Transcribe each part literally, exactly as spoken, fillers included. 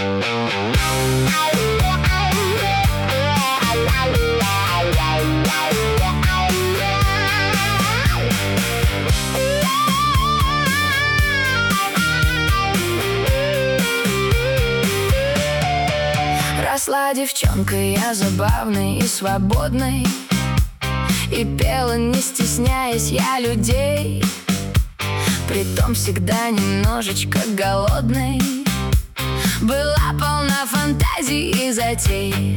Росла девчонкой я забавной и свободной, и пела, не стесняясь, я людей, притом всегда немножечко голодной. Была полна фантазий и затей.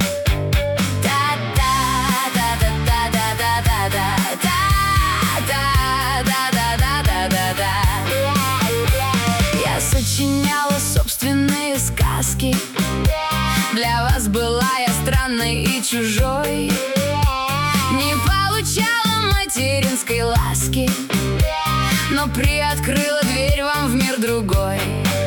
Я сочиняла собственные сказки. Для вас была я странной и чужой, не получала материнской ласки, но приоткрыла дверь вам в мир другой.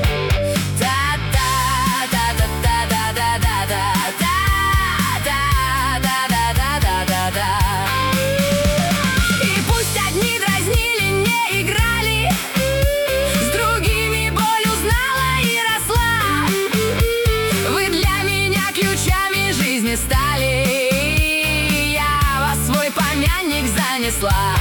И пусть одни дразнили, не играли, с другими боль узнала и росла. Вы для меня ключами жизни стали, я вас в свой помянник занесла.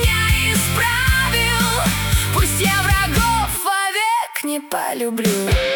Не полюблю.